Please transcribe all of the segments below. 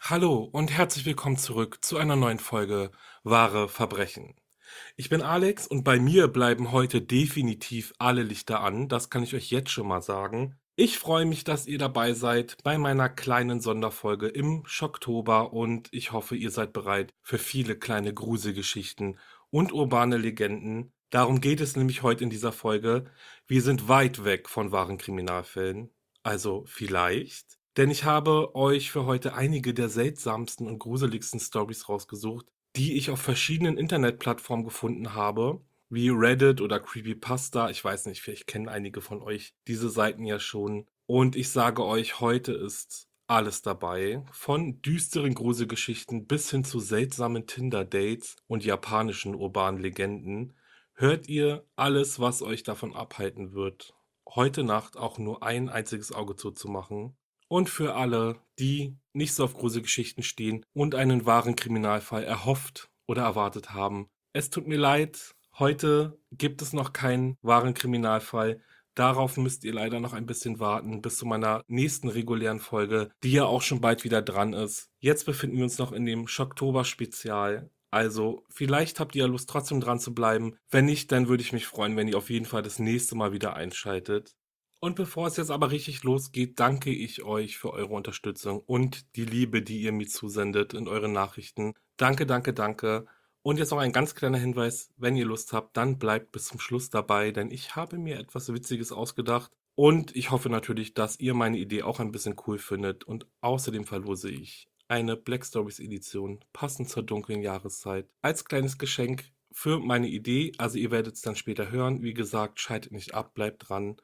Hallo und herzlich willkommen zurück zu einer neuen Folge Wahre Verbrechen. Ich bin Alex und bei mir bleiben heute definitiv alle Lichter an, das kann ich euch jetzt schon mal sagen. Ich freue mich, dass ihr dabei seid bei meiner kleinen Sonderfolge im Schocktober und ich hoffe, ihr seid bereit für viele kleine Gruselgeschichten und urbane Legenden. Darum geht es nämlich heute in dieser Folge. Wir sind weit weg von wahren Kriminalfällen. Also vielleicht. Denn ich habe euch für heute einige der seltsamsten und gruseligsten Stories rausgesucht, die ich auf verschiedenen Internetplattformen gefunden habe, wie Reddit oder Creepypasta. Ich weiß nicht, vielleicht kennen einige von euch diese Seiten ja schon. Und ich sage euch, heute ist alles dabei, von düsteren Gruselgeschichten bis hin zu seltsamen Tinder-Dates und japanischen urbanen Legenden. Hört ihr alles, was euch davon abhalten wird, heute Nacht auch nur ein einziges Auge zuzumachen? Und für alle, die nicht so auf Gruselgeschichten stehen und einen wahren Kriminalfall erhofft oder erwartet haben. Es tut mir leid, heute gibt es noch keinen wahren Kriminalfall. Darauf müsst ihr leider noch ein bisschen warten bis zu meiner nächsten regulären Folge, die ja auch schon bald wieder dran ist. Jetzt befinden wir uns noch in dem Schocktober-Spezial. Also, vielleicht habt ihr ja Lust, trotzdem dran zu bleiben. Wenn nicht, dann würde ich mich freuen, wenn ihr auf jeden Fall das nächste Mal wieder einschaltet. Und bevor es jetzt aber richtig losgeht, danke ich euch für eure Unterstützung und die Liebe, die ihr mir zusendet in euren Nachrichten. Danke, danke, danke. Und jetzt noch ein ganz kleiner Hinweis, wenn ihr Lust habt, dann bleibt bis zum Schluss dabei, denn ich habe mir etwas Witziges ausgedacht. Und ich hoffe natürlich, dass ihr meine Idee auch ein bisschen cool findet. Und außerdem verlose ich eine Black Stories Edition, passend zur dunklen Jahreszeit, als kleines Geschenk für meine Idee. Also ihr werdet es dann später hören. Wie gesagt, schaltet nicht ab, bleibt dran.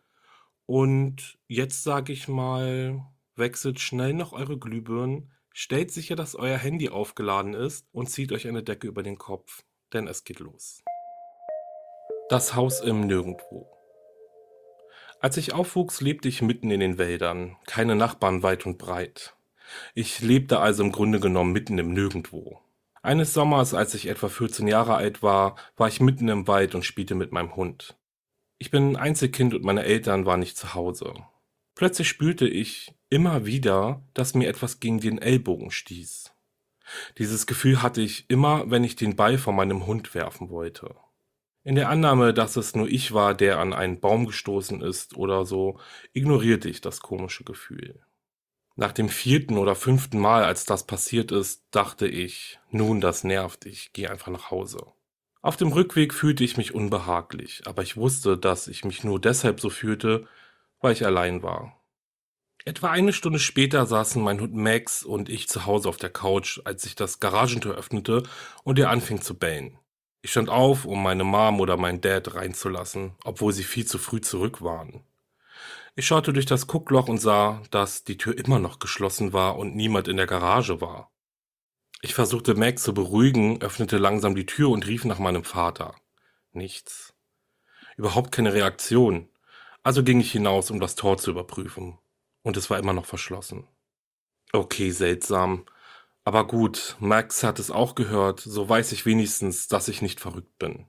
Und jetzt sage ich mal, wechselt schnell noch eure Glühbirnen, stellt sicher, dass euer Handy aufgeladen ist und zieht euch eine Decke über den Kopf, denn es geht los. Das Haus im Nirgendwo. Als ich aufwuchs, lebte ich mitten in den Wäldern, keine Nachbarn weit und breit. Ich lebte also im Grunde genommen mitten im Nirgendwo. Eines Sommers, als ich etwa 14 Jahre alt war, war ich mitten im Wald und spielte mit meinem Hund. Ich bin ein Einzelkind und meine Eltern waren nicht zu Hause. Plötzlich spürte ich immer wieder, dass mir etwas gegen den Ellbogen stieß. Dieses Gefühl hatte ich immer, wenn ich den Ball von meinem Hund werfen wollte. In der Annahme, dass es nur ich war, der an einen Baum gestoßen ist oder so, ignorierte ich das komische Gefühl. Nach dem 4. oder 5. Mal, als das passiert ist, dachte ich, nun, das nervt, ich gehe einfach nach Hause. Auf dem Rückweg fühlte ich mich unbehaglich, aber ich wusste, dass ich mich nur deshalb so fühlte, weil ich allein war. Etwa eine Stunde später saßen mein Hund Max und ich zu Hause auf der Couch, als ich das Garagentor öffnete und er anfing zu bellen. Ich stand auf, um meine Mom oder meinen Dad reinzulassen, obwohl sie viel zu früh zurück waren. Ich schaute durch das Guckloch und sah, dass die Tür immer noch geschlossen war und niemand in der Garage war. Ich versuchte Max zu beruhigen, öffnete langsam die Tür und rief nach meinem Vater. Nichts. Überhaupt keine Reaktion. Also ging ich hinaus, um das Tor zu überprüfen. Und es war immer noch verschlossen. Okay, seltsam. Aber gut, Max hat es auch gehört, so weiß ich wenigstens, dass ich nicht verrückt bin.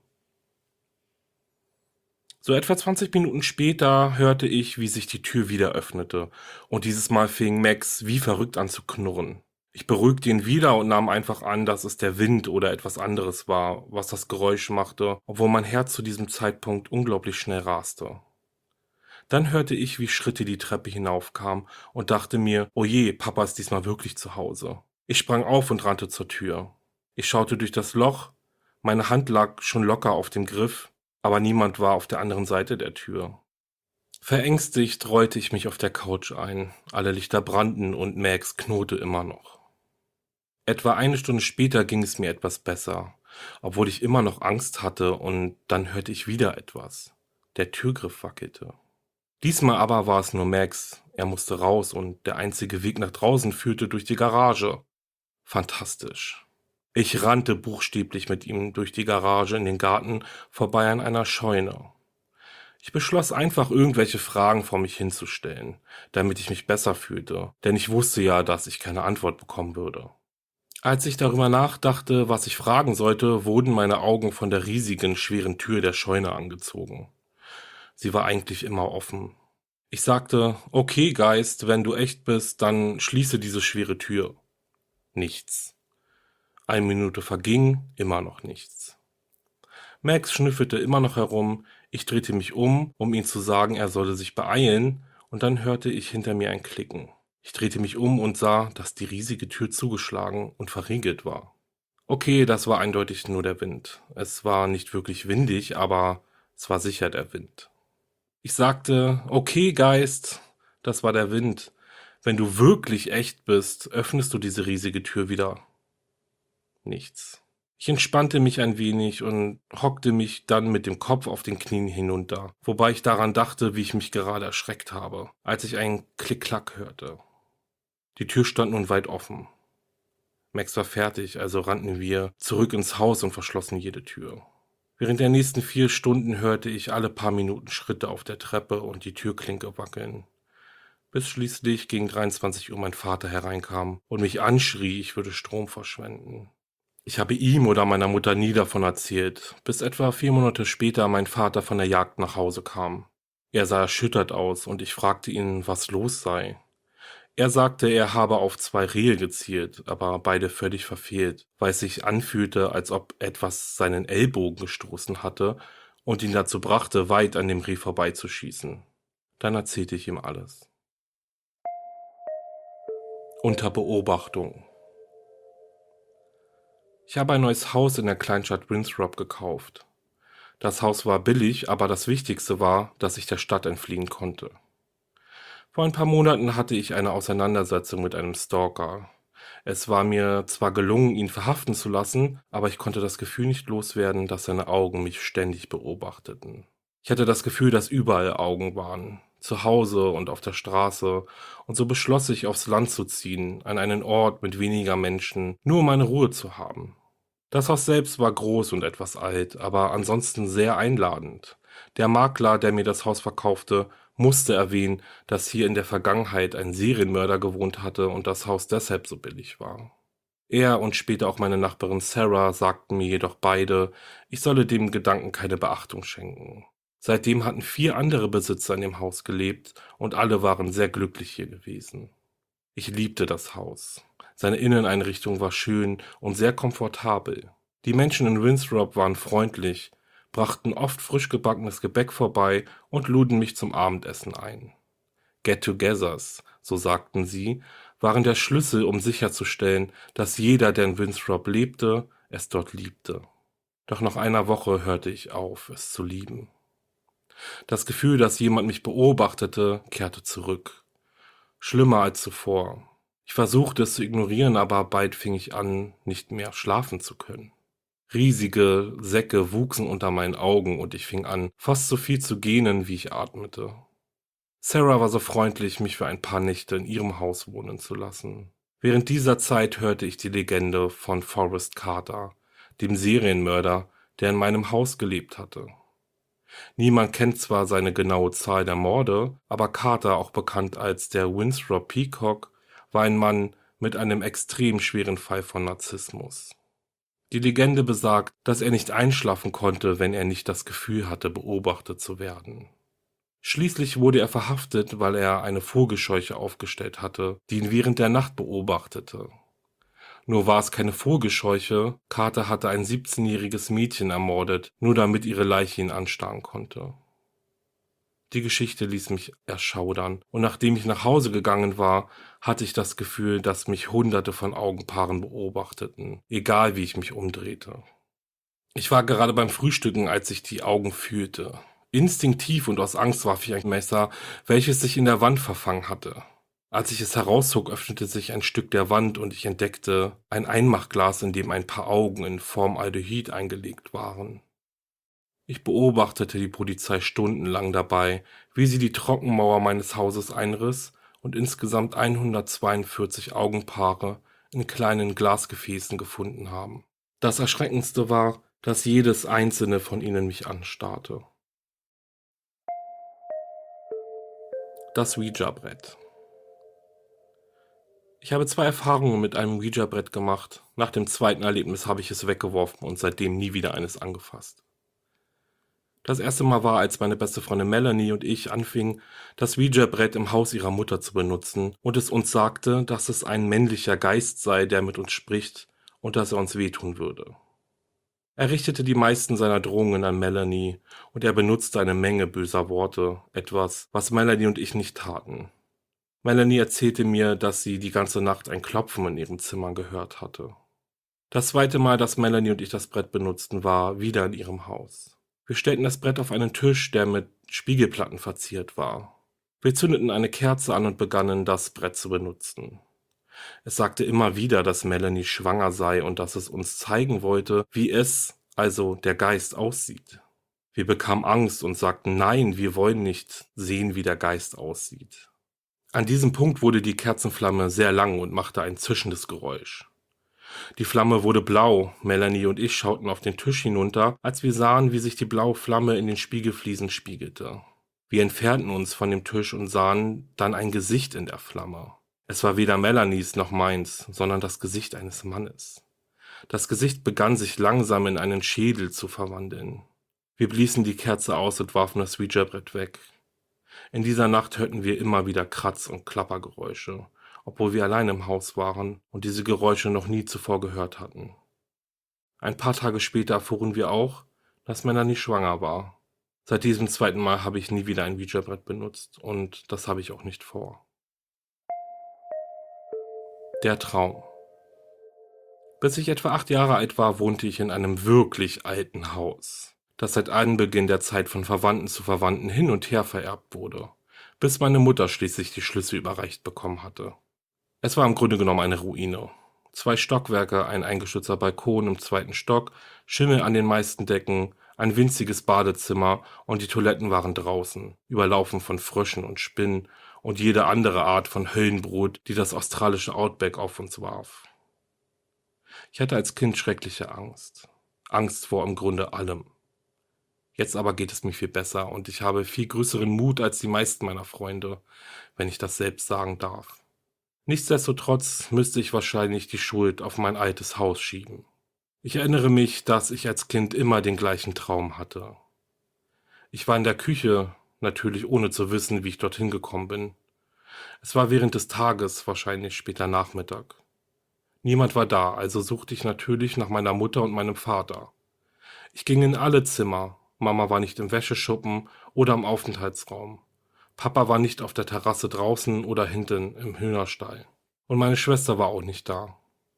So etwa 20 Minuten später hörte ich, wie sich die Tür wieder öffnete. Und dieses Mal fing Max wie verrückt an zu knurren. Ich beruhigte ihn wieder und nahm einfach an, dass es der Wind oder etwas anderes war, was das Geräusch machte, obwohl mein Herz zu diesem Zeitpunkt unglaublich schnell raste. Dann hörte ich, wie Schritte die Treppe hinaufkamen und dachte mir, oh je, Papa ist diesmal wirklich zu Hause. Ich sprang auf und rannte zur Tür. Ich schaute durch das Loch, meine Hand lag schon locker auf dem Griff, aber niemand war auf der anderen Seite der Tür. Verängstigt rollte ich mich auf der Couch ein, alle Lichter brannten und Max knurrte immer noch. Etwa eine Stunde später ging es mir etwas besser, obwohl ich immer noch Angst hatte, und dann hörte ich wieder etwas. Der Türgriff wackelte. Diesmal aber war es nur Max. Er musste raus und der einzige Weg nach draußen führte durch die Garage. Fantastisch. Ich rannte buchstäblich mit ihm durch die Garage in den Garten vorbei an einer Scheune. Ich beschloss einfach, irgendwelche Fragen vor mich hinzustellen, damit ich mich besser fühlte, denn ich wusste ja, dass ich keine Antwort bekommen würde. Als ich darüber nachdachte, was ich fragen sollte, wurden meine Augen von der riesigen, schweren Tür der Scheune angezogen. Sie war eigentlich immer offen. Ich sagte, okay, Geist, wenn du echt bist, dann schließe diese schwere Tür. Nichts. 1 Minute verging, immer noch nichts. Max schnüffelte immer noch herum, ich drehte mich um ihm zu sagen, er solle sich beeilen, und dann hörte ich hinter mir ein Klicken. Ich drehte mich um und sah, dass die riesige Tür zugeschlagen und verriegelt war. Okay, das war eindeutig nur der Wind. Es war nicht wirklich windig, aber es war sicher der Wind. Ich sagte, okay, Geist, das war der Wind. Wenn du wirklich echt bist, öffnest du diese riesige Tür wieder. Nichts. Ich entspannte mich ein wenig und hockte mich dann mit dem Kopf auf den Knien hinunter, wobei ich daran dachte, wie ich mich gerade erschreckt habe, als ich einen Klick-Klack hörte. Die Tür stand nun weit offen. Max war fertig, also rannten wir zurück ins Haus und verschlossen jede Tür. Während der nächsten 4 Stunden hörte ich alle paar Minuten Schritte auf der Treppe und die Türklinke wackeln, bis schließlich gegen 23 Uhr mein Vater hereinkam und mich anschrie, ich würde Strom verschwenden. Ich habe ihm oder meiner Mutter nie davon erzählt, bis etwa 4 Monate später mein Vater von der Jagd nach Hause kam. Er sah erschüttert aus und ich fragte ihn, was los sei. Er sagte, er habe auf 2 Rehe gezielt, aber beide völlig verfehlt, weil es sich anfühlte, als ob etwas seinen Ellbogen gestoßen hatte und ihn dazu brachte, weit an dem Reh vorbeizuschießen. Dann erzählte ich ihm alles. Unter Beobachtung. Ich habe ein neues Haus in der Kleinstadt Winthrop gekauft. Das Haus war billig, aber das Wichtigste war, dass ich der Stadt entfliehen konnte. Vor ein paar Monaten hatte ich eine Auseinandersetzung mit einem Stalker. Es war mir zwar gelungen, ihn verhaften zu lassen, aber ich konnte das Gefühl nicht loswerden, dass seine Augen mich ständig beobachteten. Ich hatte das Gefühl, dass überall Augen waren, zu Hause und auf der Straße, und so beschloss ich, aufs Land zu ziehen, an einen Ort mit weniger Menschen, nur um meine Ruhe zu haben. Das Haus selbst war groß und etwas alt, aber ansonsten sehr einladend. Der Makler, der mir das Haus verkaufte, musste erwähnen, dass hier in der Vergangenheit ein Serienmörder gewohnt hatte und das Haus deshalb so billig war. Er und später auch meine Nachbarin Sarah sagten mir jedoch beide, ich solle dem Gedanken keine Beachtung schenken. Seitdem hatten 4 andere Besitzer in dem Haus gelebt und alle waren sehr glücklich hier gewesen. Ich liebte das Haus. Seine Inneneinrichtung war schön und sehr komfortabel. Die Menschen in Winthrop waren freundlich, brachten oft frisch gebackenes Gebäck vorbei und luden mich zum Abendessen ein. Get-togethers, so sagten sie, waren der Schlüssel, um sicherzustellen, dass jeder, der in Winthrop lebte, es dort liebte. Doch nach einer Woche hörte ich auf, es zu lieben. Das Gefühl, dass jemand mich beobachtete, kehrte zurück. Schlimmer als zuvor. Ich versuchte es zu ignorieren, aber bald fing ich an, nicht mehr schlafen zu können. Riesige Säcke wuchsen unter meinen Augen und ich fing an, fast so viel zu gähnen, wie ich atmete. Sarah war so freundlich, mich für ein paar Nächte in ihrem Haus wohnen zu lassen. Während dieser Zeit hörte ich die Legende von Forrest Carter, dem Serienmörder, der in meinem Haus gelebt hatte. Niemand kennt zwar seine genaue Zahl der Morde, aber Carter, auch bekannt als der Winthrop Peacock, war ein Mann mit einem extrem schweren Fall von Narzissmus. Die Legende besagt, dass er nicht einschlafen konnte, wenn er nicht das Gefühl hatte, beobachtet zu werden. Schließlich wurde er verhaftet, weil er eine Vogelscheuche aufgestellt hatte, die ihn während der Nacht beobachtete. Nur war es keine Vogelscheuche, Carter hatte ein 17-jähriges Mädchen ermordet, nur damit ihre Leiche ihn anstarren konnte. Die Geschichte ließ mich erschaudern, und nachdem ich nach Hause gegangen war, hatte ich das Gefühl, dass mich Hunderte von Augenpaaren beobachteten, egal wie ich mich umdrehte. Ich war gerade beim Frühstücken, als ich die Augen fühlte. Instinktiv und aus Angst warf ich ein Messer, welches sich in der Wand verfangen hatte. Als ich es herauszog, öffnete sich ein Stück der Wand und ich entdeckte ein Einmachglas, in dem ein paar Augen in Formaldehyd eingelegt waren. Ich beobachtete die Polizei stundenlang dabei, wie sie die Trockenmauer meines Hauses einriss und insgesamt 142 Augenpaare in kleinen Glasgefäßen gefunden haben. Das Erschreckendste war, dass jedes einzelne von ihnen mich anstarrte. Das Ouija-Brett. Ich habe 2 Erfahrungen mit einem Ouija-Brett gemacht. Nach dem zweiten Erlebnis habe ich es weggeworfen und seitdem nie wieder eines angefasst. Das erste Mal war, als meine beste Freundin Melanie und ich anfingen, das Ouija-Brett im Haus ihrer Mutter zu benutzen und es uns sagte, dass es ein männlicher Geist sei, der mit uns spricht und dass er uns wehtun würde. Er richtete die meisten seiner Drohungen an Melanie und er benutzte eine Menge böser Worte, etwas, was Melanie und ich nicht taten. Melanie erzählte mir, dass sie die ganze Nacht ein Klopfen in ihrem Zimmer gehört hatte. Das zweite Mal, dass Melanie und ich das Brett benutzten, war wieder in ihrem Haus. Wir stellten das Brett auf einen Tisch, der mit Spiegelplatten verziert war. Wir zündeten eine Kerze an und begannen, das Brett zu benutzen. Es sagte immer wieder, dass Melanie schwanger sei und dass es uns zeigen wollte, wie es, also der Geist, aussieht. Wir bekamen Angst und sagten, nein, wir wollen nicht sehen, wie der Geist aussieht. An diesem Punkt wurde die Kerzenflamme sehr lang und machte ein zischendes Geräusch. Die Flamme wurde blau. Melanie und ich schauten auf den Tisch hinunter, als wir sahen, wie sich die blaue Flamme in den Spiegelfliesen spiegelte. Wir entfernten uns von dem Tisch und sahen dann ein Gesicht in der Flamme. Es war weder Melanies noch meins, sondern das Gesicht eines Mannes. Das Gesicht begann sich langsam in einen Schädel zu verwandeln. Wir bliesen die Kerze aus und warfen das Ouija-Brett weg. In dieser Nacht hörten wir immer wieder Kratz- und Klappergeräusche, obwohl wir allein im Haus waren und diese Geräusche noch nie zuvor gehört hatten. Ein paar Tage später erfuhren wir auch, dass Melanie schwanger war. Seit diesem zweiten Mal habe ich nie wieder ein Ouija-Brett benutzt und das habe ich auch nicht vor. Der Traum. Bis ich etwa 8 Jahre alt war, wohnte ich in einem wirklich alten Haus, das seit Anbeginn der Zeit von Verwandten zu Verwandten hin und her vererbt wurde, bis meine Mutter schließlich die Schlüssel überreicht bekommen hatte. Es war im Grunde genommen eine Ruine. 2 Stockwerke, ein eingestürzter Balkon im 2. Stock, Schimmel an den meisten Decken, ein winziges Badezimmer und die Toiletten waren draußen, überlaufen von Fröschen und Spinnen und jede andere Art von Höllenbrut, die das australische Outback auf uns warf. Ich hatte als Kind schreckliche Angst. Angst vor im Grunde allem. Jetzt aber geht es mir viel besser und ich habe viel größeren Mut als die meisten meiner Freunde, wenn ich das selbst sagen darf. Nichtsdestotrotz müsste ich wahrscheinlich die Schuld auf mein altes Haus schieben. Ich erinnere mich, dass ich als Kind immer den gleichen Traum hatte. Ich war in der Küche, natürlich ohne zu wissen, wie ich dorthin gekommen bin. Es war während des Tages, wahrscheinlich später Nachmittag. Niemand war da, also suchte ich natürlich nach meiner Mutter und meinem Vater. Ich ging in alle Zimmer. Mama war nicht im Wäscheschuppen oder im Aufenthaltsraum. Papa war nicht auf der Terrasse draußen oder hinten im Hühnerstall. Und meine Schwester war auch nicht da.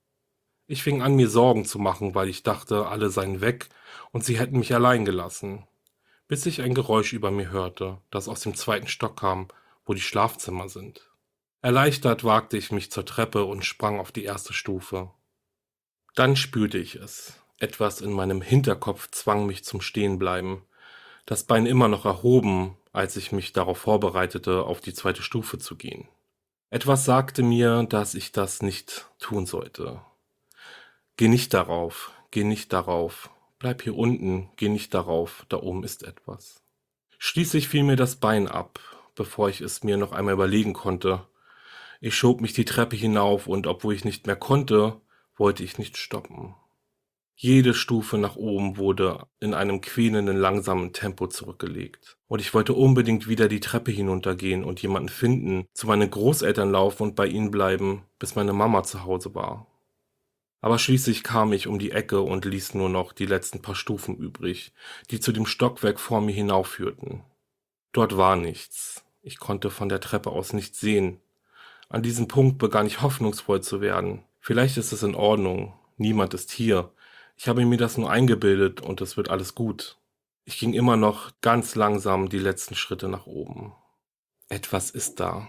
Ich fing an, mir Sorgen zu machen, weil ich dachte, alle seien weg und sie hätten mich allein gelassen. Bis ich ein Geräusch über mir hörte, das aus dem 2. Stock kam, wo die Schlafzimmer sind. Erleichtert wagte ich mich zur Treppe und sprang auf die 1. Stufe. Dann spürte ich es. Etwas in meinem Hinterkopf zwang mich zum Stehenbleiben. Das Bein immer noch erhoben, als ich mich darauf vorbereitete, auf die 2. Stufe zu gehen. Etwas sagte mir, dass ich das nicht tun sollte. Geh nicht darauf, geh nicht darauf. Bleib hier unten, geh nicht darauf, da oben ist etwas. Schließlich fiel mir das Bein ab, bevor ich es mir noch einmal überlegen konnte. Ich schob mich die Treppe hinauf und obwohl ich nicht mehr konnte, wollte ich nicht stoppen. Jede Stufe nach oben wurde in einem quälenden, langsamen Tempo zurückgelegt. Und ich wollte unbedingt wieder die Treppe hinuntergehen und jemanden finden, zu meinen Großeltern laufen und bei ihnen bleiben, bis meine Mama zu Hause war. Aber schließlich kam ich um die Ecke und ließ nur noch die letzten paar Stufen übrig, die zu dem Stockwerk vor mir hinaufführten. Dort war nichts. Ich konnte von der Treppe aus nichts sehen. An diesem Punkt begann ich hoffnungsvoll zu werden. Vielleicht ist es in Ordnung. Niemand ist hier. Ich habe mir das nur eingebildet und es wird alles gut. Ich ging immer noch ganz langsam die letzten Schritte nach oben. Etwas ist da.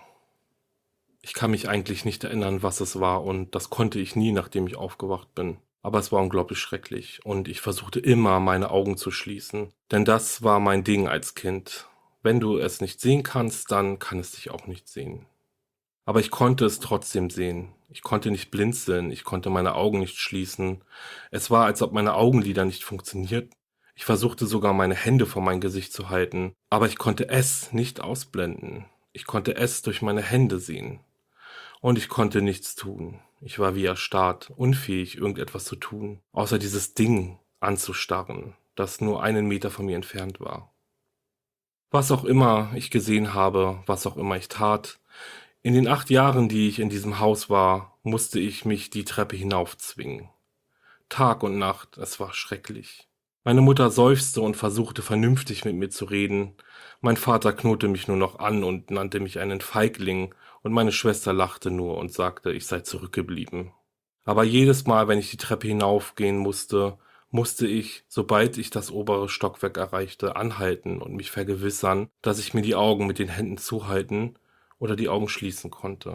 Ich kann mich eigentlich nicht erinnern, was es war und das konnte ich nie, nachdem ich aufgewacht bin. Aber es war unglaublich schrecklich und ich versuchte immer, meine Augen zu schließen. Denn das war mein Ding als Kind. Wenn du es nicht sehen kannst, dann kann es dich auch nicht sehen. Aber ich konnte es trotzdem sehen. Ich konnte nicht blinzeln, ich konnte meine Augen nicht schließen. Es war, als ob meine Augenlider nicht funktionierten. Ich versuchte sogar, meine Hände vor mein Gesicht zu halten, aber ich konnte es nicht ausblenden. Ich konnte es durch meine Hände sehen. Und ich konnte nichts tun. Ich war wie erstarrt, unfähig, irgendetwas zu tun, außer dieses Ding anzustarren. das nur einen Meter von mir entfernt war. Was auch immer ich gesehen habe, was auch immer ich tat, in den 8 Jahren, die ich in diesem Haus war, musste ich mich die Treppe hinaufzwingen. Tag und Nacht, es war schrecklich. Meine Mutter seufzte und versuchte vernünftig mit mir zu reden. Mein Vater knurrte mich nur noch an und nannte mich einen Feigling, und meine Schwester lachte nur und sagte, ich sei zurückgeblieben. Aber jedes Mal, wenn ich die Treppe hinaufgehen musste, musste ich, sobald ich das obere Stockwerk erreichte, anhalten und mich vergewissern, dass ich mir die Augen mit den Händen zuhalten oder die Augen schließen konnte.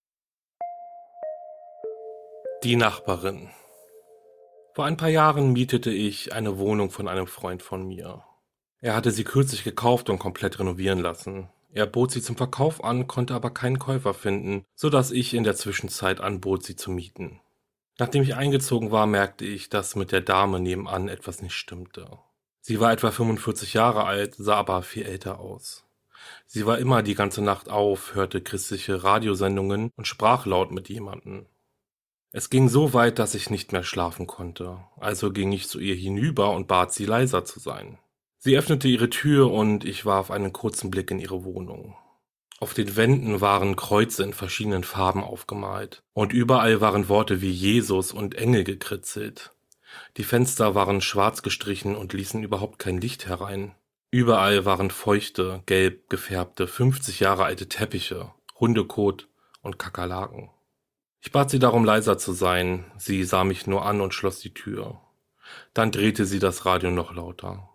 Die Nachbarin. Vor ein paar Jahren mietete ich eine Wohnung von einem Freund von mir. Er hatte sie kürzlich gekauft und komplett renovieren lassen. Er bot sie zum Verkauf an, konnte aber keinen Käufer finden, sodass ich in der Zwischenzeit anbot, sie zu mieten. Nachdem ich eingezogen war, merkte ich, dass mit der Dame nebenan etwas nicht stimmte. Sie war etwa 45 Jahre alt, sah aber viel älter aus. Sie war immer die ganze Nacht auf, hörte christliche Radiosendungen und sprach laut mit jemandem. Es ging so weit, dass ich nicht mehr schlafen konnte, also ging ich zu ihr hinüber und bat sie, leiser zu sein. Sie öffnete ihre Tür und ich warf einen kurzen Blick in ihre Wohnung. Auf den Wänden waren Kreuze in verschiedenen Farben aufgemalt und überall waren Worte wie Jesus und Engel gekritzelt. Die Fenster waren schwarz gestrichen und ließen überhaupt kein Licht herein. Überall waren feuchte, gelb gefärbte, 50 Jahre alte Teppiche, Hundekot und Kakerlaken. Ich bat sie darum, leiser zu sein. Sie sah mich nur an und schloss die Tür. Dann drehte sie das Radio noch lauter.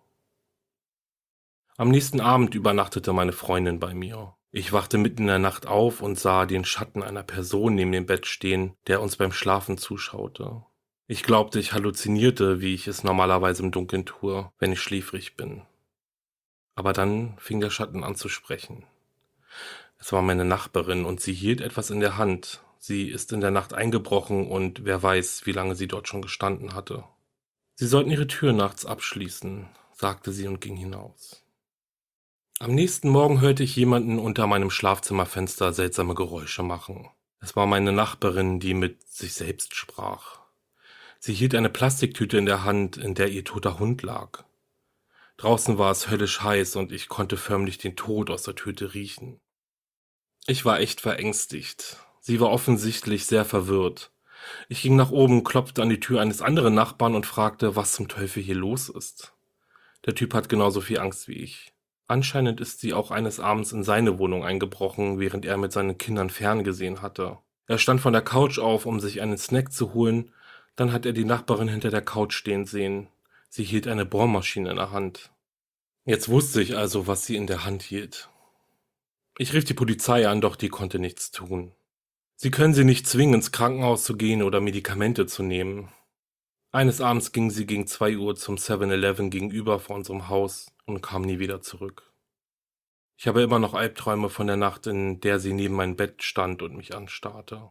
Am nächsten Abend übernachtete meine Freundin bei mir. Ich wachte mitten in der Nacht auf und sah den Schatten einer Person neben dem Bett stehen, der uns beim Schlafen zuschaute. Ich glaubte, ich halluzinierte, wie ich es normalerweise im Dunkeln tue, wenn ich schläfrig bin. Aber dann fing der Schatten an zu sprechen. Es war meine Nachbarin und sie hielt etwas in der Hand. Sie ist in der Nacht eingebrochen und wer weiß, wie lange sie dort schon gestanden hatte. Sie sollten ihre Tür nachts abschließen, sagte sie und ging hinaus. Am nächsten Morgen hörte ich jemanden unter meinem Schlafzimmerfenster seltsame Geräusche machen. Es war meine Nachbarin, die mit sich selbst sprach. Sie hielt eine Plastiktüte in der Hand, in der ihr toter Hund lag. Draußen war es höllisch heiß und ich konnte förmlich den Tod aus der Tüte riechen. Ich war echt verängstigt. Sie war offensichtlich sehr verwirrt. Ich ging nach oben, klopfte an die Tür eines anderen Nachbarn und fragte, was zum Teufel hier los ist. Der Typ hat genauso viel Angst wie ich. Anscheinend ist sie auch eines Abends in seine Wohnung eingebrochen, während er mit seinen Kindern ferngesehen hatte. Er stand von der Couch auf, um sich einen Snack zu holen. Dann hat er die Nachbarin hinter der Couch stehen sehen. Sie hielt eine Bohrmaschine in der Hand. Jetzt wusste ich also, was sie in der Hand hielt. Ich rief die Polizei an, doch die konnte nichts tun. Sie können sie nicht zwingen, ins Krankenhaus zu gehen oder Medikamente zu nehmen. Eines Abends ging sie gegen 2 Uhr zum 7-Eleven gegenüber vor unserem Haus und kam nie wieder zurück. Ich habe immer noch Albträume von der Nacht, in der sie neben meinem Bett stand und mich anstarrte.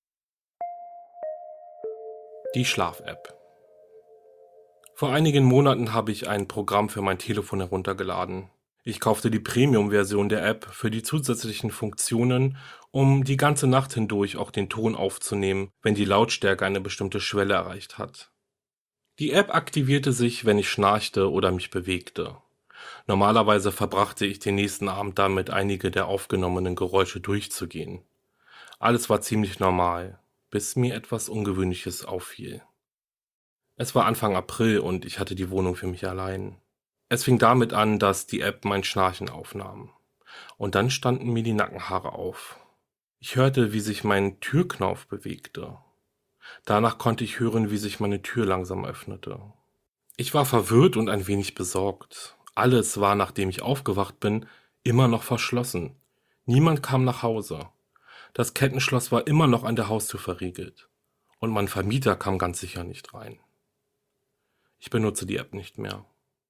Die Schlaf-App. Vor einigen Monaten habe ich ein Programm für mein Telefon heruntergeladen. Ich kaufte die Premium-Version der App für die zusätzlichen Funktionen, um die ganze Nacht hindurch auch den Ton aufzunehmen, wenn die Lautstärke eine bestimmte Schwelle erreicht hat. Die App aktivierte sich, wenn ich schnarchte oder mich bewegte. Normalerweise verbrachte ich den nächsten Abend damit, einige der aufgenommenen Geräusche durchzugehen. Alles war ziemlich normal, bis mir etwas Ungewöhnliches auffiel. Es war Anfang April und ich hatte die Wohnung für mich allein. Es fing damit an, dass die App mein Schnarchen aufnahm. Und dann standen mir die Nackenhaare auf. Ich hörte, wie sich mein Türknauf bewegte. Danach konnte ich hören, wie sich meine Tür langsam öffnete. Ich war verwirrt und ein wenig besorgt. Alles war, nachdem ich aufgewacht bin, immer noch verschlossen. Niemand kam nach Hause. Das Kettenschloss war immer noch an der Haustür verriegelt. Und mein Vermieter kam ganz sicher nicht rein. Ich benutze die App nicht mehr.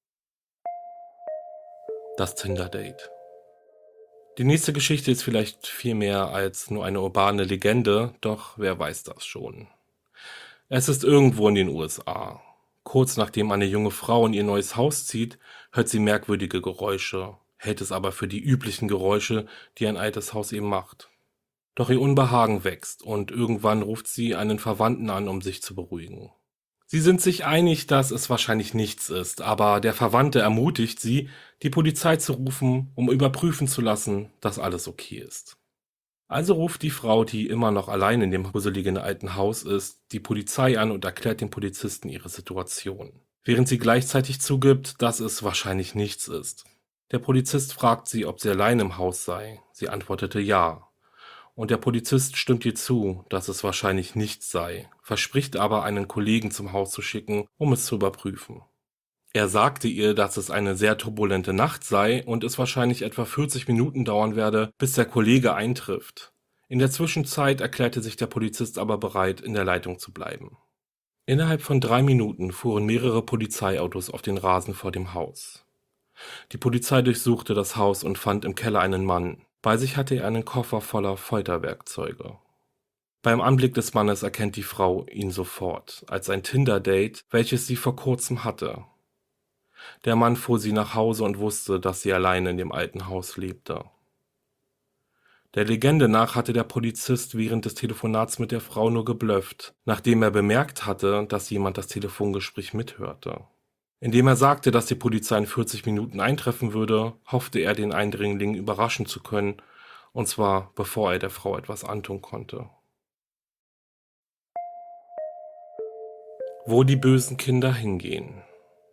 Das Tinder-Date. Die nächste Geschichte ist vielleicht viel mehr als nur eine urbane Legende, doch wer weiß das schon. Es ist irgendwo in den USA. Kurz nachdem eine junge Frau in ihr neues Haus zieht, hört sie merkwürdige Geräusche, hält es aber für die üblichen Geräusche, die ein altes Haus eben macht. Doch ihr Unbehagen wächst und irgendwann ruft sie einen Verwandten an, um sich zu beruhigen. Sie sind sich einig, dass es wahrscheinlich nichts ist, aber der Verwandte ermutigt sie, die Polizei zu rufen, um überprüfen zu lassen, dass alles okay ist. Also ruft die Frau, die immer noch allein in dem gruseligen alten Haus ist, die Polizei an und erklärt dem Polizisten ihre Situation, während sie gleichzeitig zugibt, dass es wahrscheinlich nichts ist. Der Polizist fragt sie, ob sie allein im Haus sei. Sie antwortete ja. Und der Polizist stimmt ihr zu, dass es wahrscheinlich nichts sei, verspricht aber, einen Kollegen zum Haus zu schicken, um es zu überprüfen. Er sagte ihr, dass es eine sehr turbulente Nacht sei und es wahrscheinlich etwa 40 Minuten dauern werde, bis der Kollege eintrifft. In der Zwischenzeit erklärte sich der Polizist aber bereit, in der Leitung zu bleiben. Innerhalb von 3 Minuten fuhren mehrere Polizeiautos auf den Rasen vor dem Haus. Die Polizei durchsuchte das Haus und fand im Keller einen Mann. Bei sich hatte er einen Koffer voller Folterwerkzeuge. Beim Anblick des Mannes erkennt die Frau ihn sofort als ein Tinder-Date, welches sie vor kurzem hatte. Der Mann fuhr sie nach Hause und wusste, dass sie allein in dem alten Haus lebte. Der Legende nach hatte der Polizist während des Telefonats mit der Frau nur geblufft, nachdem er bemerkt hatte, dass jemand das Telefongespräch mithörte. Indem er sagte, dass die Polizei in 40 Minuten eintreffen würde, hoffte er, den Eindringling überraschen zu können, und zwar bevor er der Frau etwas antun konnte. Wo die bösen Kinder hingehen.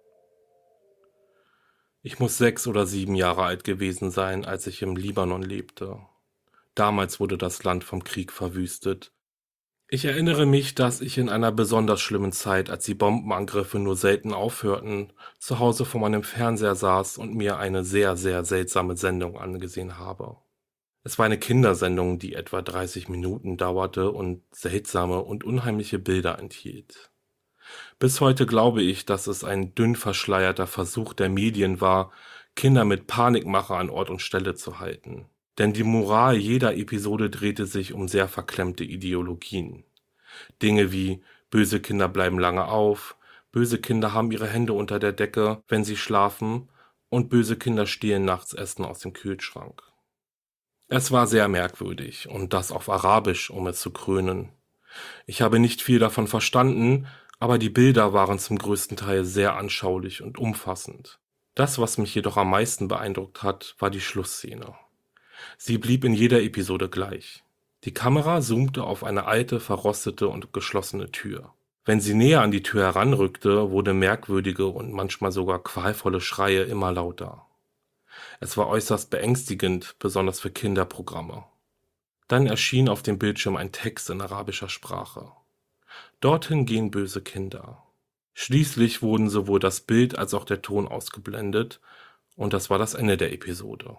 Ich muss 6 oder 7 Jahre alt gewesen sein, als ich im Libanon lebte. Damals wurde das Land vom Krieg verwüstet. Ich erinnere mich, dass ich in einer besonders schlimmen Zeit, als die Bombenangriffe nur selten aufhörten, zu Hause vor meinem Fernseher saß und mir eine sehr, sehr seltsame Sendung angesehen habe. Es war eine Kindersendung, die etwa 30 Minuten dauerte und seltsame und unheimliche Bilder enthielt. Bis heute glaube ich, dass es ein dünn verschleierter Versuch der Medien war, Kinder mit Panikmache an Ort und Stelle zu halten. Denn die Moral jeder Episode drehte sich um sehr verklemmte Ideologien. Dinge wie böse Kinder bleiben lange auf, böse Kinder haben ihre Hände unter der Decke, wenn sie schlafen, und böse Kinder stehlen nachts Essen aus dem Kühlschrank. Es war sehr merkwürdig, und das auf Arabisch, um es zu krönen. Ich habe nicht viel davon verstanden, aber die Bilder waren zum größten Teil sehr anschaulich und umfassend. Das, was mich jedoch am meisten beeindruckt hat, war die Schlussszene. Sie blieb in jeder Episode gleich. Die Kamera zoomte auf eine alte, verrostete und geschlossene Tür. Wenn sie näher an die Tür heranrückte, wurde merkwürdige und manchmal sogar qualvolle Schreie immer lauter. Es war äußerst beängstigend, besonders für Kinderprogramme. Dann erschien auf dem Bildschirm ein Text in arabischer Sprache. Dorthin gehen böse Kinder. Schließlich wurden sowohl das Bild als auch der Ton ausgeblendet, und das war das Ende der Episode.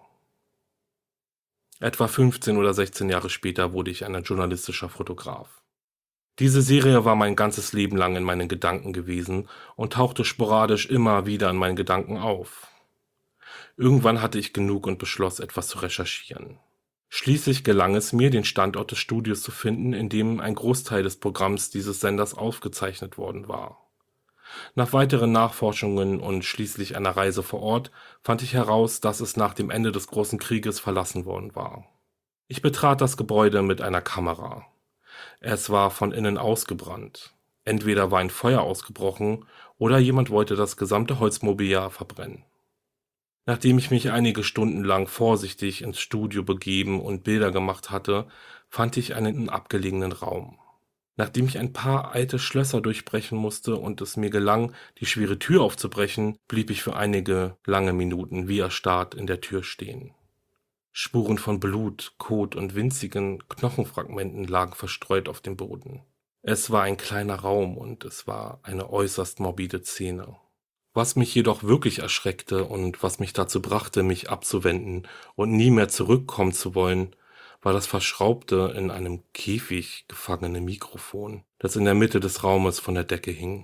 Etwa 15 oder 16 Jahre später wurde ich ein journalistischer Fotograf. Diese Serie war mein ganzes Leben lang in meinen Gedanken gewesen und tauchte sporadisch immer wieder in meinen Gedanken auf. Irgendwann hatte ich genug und beschloss, etwas zu recherchieren. Schließlich gelang es mir, den Standort des Studios zu finden, in dem ein Großteil des Programms dieses Senders aufgezeichnet worden war. Nach weiteren Nachforschungen und schließlich einer Reise vor Ort fand ich heraus, dass es nach dem Ende des Großen Krieges verlassen worden war. Ich betrat das Gebäude mit einer Kamera. Es war von innen ausgebrannt. Entweder war ein Feuer ausgebrochen oder jemand wollte das gesamte Holzmobiliar verbrennen. Nachdem ich mich einige Stunden lang vorsichtig ins Studio begeben und Bilder gemacht hatte, fand ich einen abgelegenen Raum. Nachdem ich ein paar alte Schlösser durchbrechen musste und es mir gelang, die schwere Tür aufzubrechen, blieb ich für einige lange Minuten wie erstarrt in der Tür stehen. Spuren von Blut, Kot und winzigen Knochenfragmenten lagen verstreut auf dem Boden. Es war ein kleiner Raum und es war eine äußerst morbide Szene. Was mich jedoch wirklich erschreckte und was mich dazu brachte, mich abzuwenden und nie mehr zurückkommen zu wollen, war das verschraubte, in einem Käfig gefangene Mikrofon, das in der Mitte des Raumes von der Decke hing.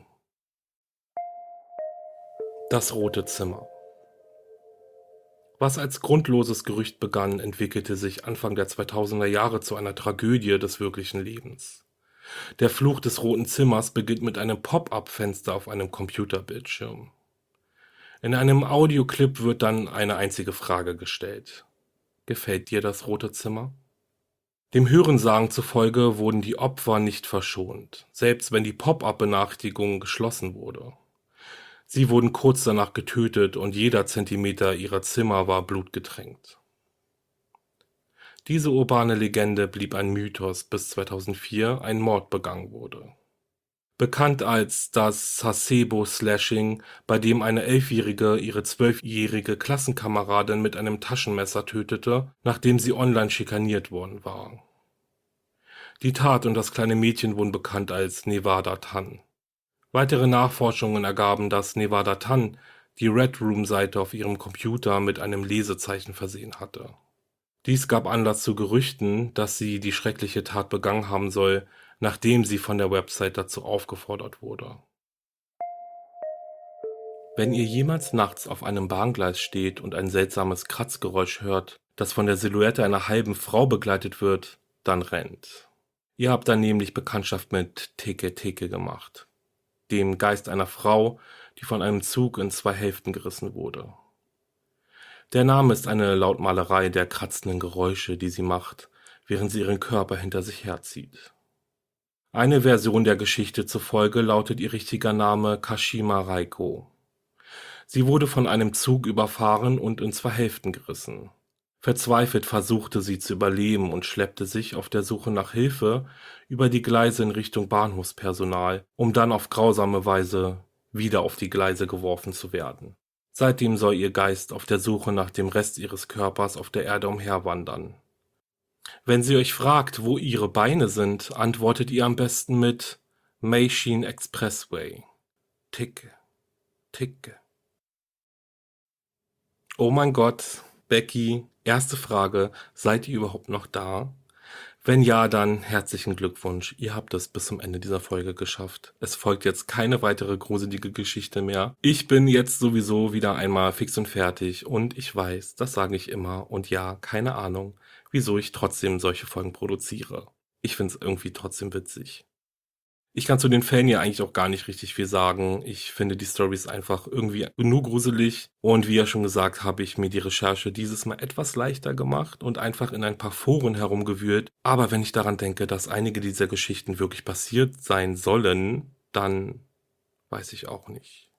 Das Rote Zimmer. Was als grundloses Gerücht begann, entwickelte sich Anfang der 2000er Jahre zu einer Tragödie des wirklichen Lebens. Der Fluch des Roten Zimmers beginnt mit einem Pop-up-Fenster auf einem Computerbildschirm. In einem Audioclip wird dann eine einzige Frage gestellt: Gefällt dir das Rote Zimmer? Dem Hörensagen zufolge wurden die Opfer nicht verschont, selbst wenn die Pop-up-Benachrichtigung geschlossen wurde. Sie wurden kurz danach getötet und jeder Zentimeter ihrer Zimmer war blutgetränkt. Diese urbane Legende blieb ein Mythos, bis 2004 ein Mord begangen wurde. Bekannt als das Sasebo-Slashing, bei dem eine 11-Jährige ihre 12-jährige Klassenkameradin mit einem Taschenmesser tötete, nachdem sie online schikaniert worden war. Die Tat und das kleine Mädchen wurden bekannt als Nevada Tan. Weitere Nachforschungen ergaben, dass Nevada Tan die Red Room-Seite auf ihrem Computer mit einem Lesezeichen versehen hatte. Dies gab Anlass zu Gerüchten, dass sie die schreckliche Tat begangen haben soll, nachdem sie von der Website dazu aufgefordert wurde. Wenn ihr jemals nachts auf einem Bahngleis steht und ein seltsames Kratzgeräusch hört, das von der Silhouette einer halben Frau begleitet wird, dann rennt. Ihr habt dann nämlich Bekanntschaft mit Teke Teke gemacht, dem Geist einer Frau, die von einem Zug in 2 Hälften gerissen wurde. Der Name ist eine Lautmalerei der kratzenden Geräusche, die sie macht, während sie ihren Körper hinter sich herzieht. Eine Version der Geschichte zufolge lautet ihr richtiger Name Kashima Reiko. Sie wurde von einem Zug überfahren und in 2 Hälften gerissen. Verzweifelt versuchte sie zu überleben und schleppte sich auf der Suche nach Hilfe über die Gleise in Richtung Bahnhofspersonal, um dann auf grausame Weise wieder auf die Gleise geworfen zu werden. Seitdem soll ihr Geist auf der Suche nach dem Rest ihres Körpers auf der Erde umherwandern. Wenn sie euch fragt, wo ihre Beine sind, antwortet ihr am besten mit Meishin Expressway. Ticke, ticke. Oh mein Gott, Becky, erste Frage, seid ihr überhaupt noch da? Wenn ja, dann herzlichen Glückwunsch, ihr habt es bis zum Ende dieser Folge geschafft. Es folgt jetzt keine weitere gruselige Geschichte mehr. Ich bin jetzt sowieso wieder einmal fix und fertig und ich weiß, das sage ich immer und ja, keine Ahnung, wieso ich trotzdem solche Folgen produziere. Ich find's irgendwie trotzdem witzig. Ich kann zu den Fällen ja eigentlich auch gar nicht richtig viel sagen. Ich finde die Storys einfach irgendwie nur gruselig. Und wie ja schon gesagt, habe ich mir die Recherche dieses Mal etwas leichter gemacht und einfach in ein paar Foren herumgewühlt. Aber wenn ich daran denke, dass einige dieser Geschichten wirklich passiert sein sollen, dann weiß ich auch nicht.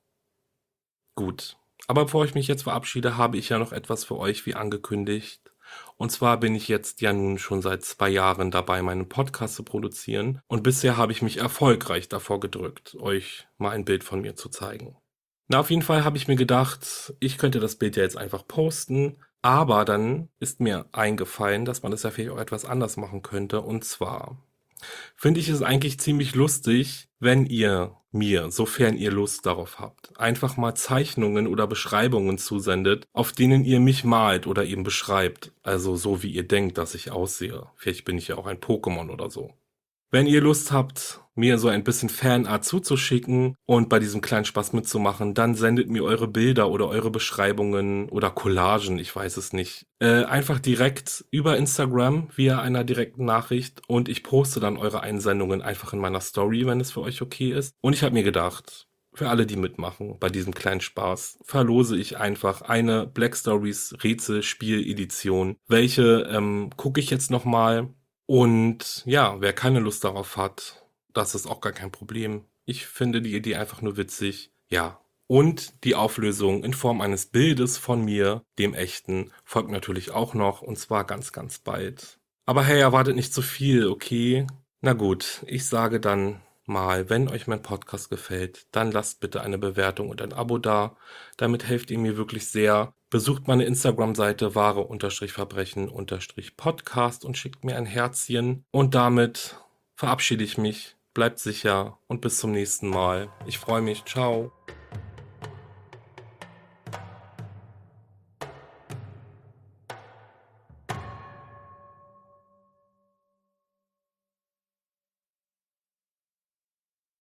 Gut. Aber bevor ich mich jetzt verabschiede, habe ich ja noch etwas für euch, wie angekündigt. Und zwar bin ich jetzt ja nun schon seit 2 Jahren dabei, meinen Podcast zu produzieren. Und bisher habe ich mich erfolgreich davor gedrückt, euch mal ein Bild von mir zu zeigen. Na, auf jeden Fall habe ich mir gedacht, ich könnte das Bild ja jetzt einfach posten. Aber dann ist mir eingefallen, dass man das ja vielleicht auch etwas anders machen könnte. Und zwar finde ich es eigentlich ziemlich lustig, wenn ihr mir, sofern ihr Lust darauf habt, einfach mal Zeichnungen oder Beschreibungen zusendet, auf denen ihr mich malt oder eben beschreibt. Also so wie ihr denkt, dass ich aussehe. Vielleicht bin ich ja auch ein Pokémon oder so. Wenn ihr Lust habt, mir so ein bisschen Fanart zuzuschicken und bei diesem kleinen Spaß mitzumachen, dann sendet mir eure Bilder oder eure Beschreibungen oder Collagen, ich weiß es nicht, einfach direkt über Instagram via einer direkten Nachricht und ich poste dann eure Einsendungen einfach in meiner Story, wenn es für euch okay ist. Und ich habe mir gedacht, für alle, die mitmachen bei diesem kleinen Spaß, verlose ich einfach eine Black Stories Rätsel-Spiel-Edition. Welche gucke ich jetzt nochmal. Und ja, wer keine Lust darauf hat, das ist auch gar kein Problem. Ich finde die Idee einfach nur witzig. Ja. Und die Auflösung in Form eines Bildes von mir, dem echten, folgt natürlich auch noch und zwar ganz, ganz bald. Aber hey, erwartet nicht zu viel, okay? Na gut, ich sage dann mal, wenn euch mein Podcast gefällt, dann lasst bitte eine Bewertung und ein Abo da. Damit helft ihr mir wirklich sehr. Besucht meine Instagram-Seite wahre-verbrechen-podcast und schickt mir ein Herzchen. Und damit verabschiede ich mich. Bleibt sicher und bis zum nächsten Mal. Ich freue mich. Ciao.